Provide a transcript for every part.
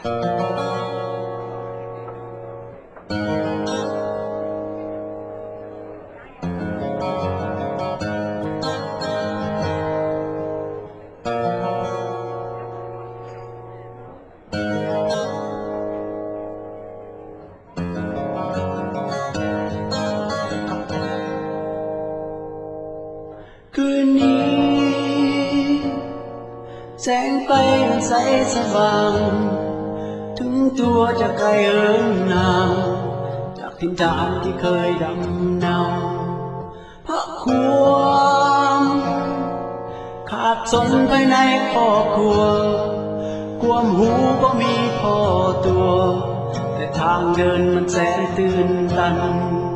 คืนนี้แสงไฟมันใสสว่างถึงตัวจะไกลเอิ้นนางจากถิ่นฐานที่เคยดำเนาเพราะความขาดสนภายในครอบครัวความหูก็มีพอตัวแต่ทางเดินมันแสนตื่นตัน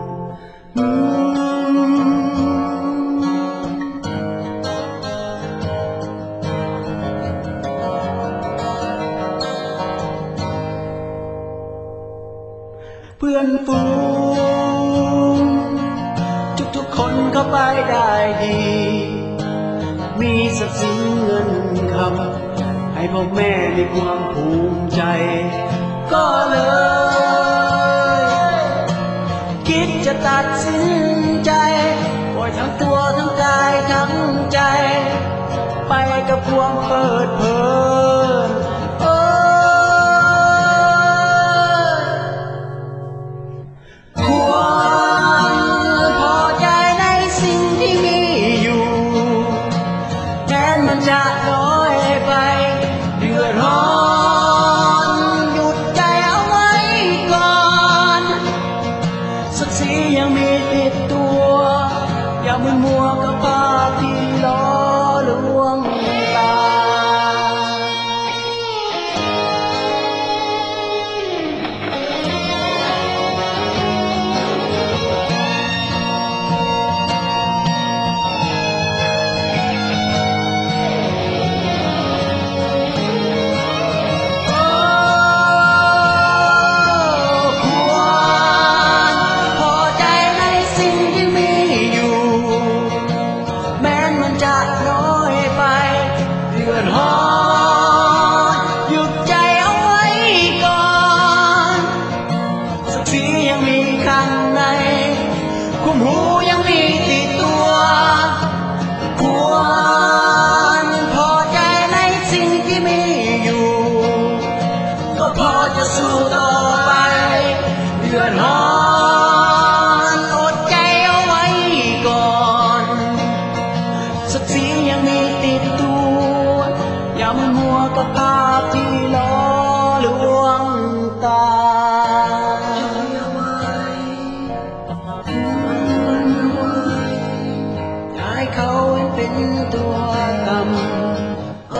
เพื่อนฝูงทุกๆคนเข้าไปได้ดีมีทรัพย์สินเงินคำให้พ่อแม่มีความภูมิใจก็เลยคิดจะตัดสินใจปล่อยทั้งตัวทั้งกายทั้งใจไปกับความเปิดเผยจะน้อยไปเดือดร้อนหยุดใจเอาไว้ก่อนสักทียังมีติดตัวอย่ามึนมัวกับภาพที่ล้อลวงตาหยุดใจเอาไว้ก่อนสักทียังมีข้างในคุมหูยังมีติดตัวควรพอใจในสิ่งที่มีอยู่ก็พอจะสู้ต่อไปเดือดร้อนอดใจเอาไว้ก่อนสักทียังมีติดตัวอย่ามันมัวกับภาพที่ล้อลวงตาอย่าให้เขาเป็นตัวต่ำ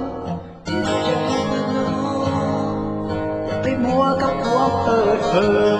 อย่าไปมัวกับความเปิดเผย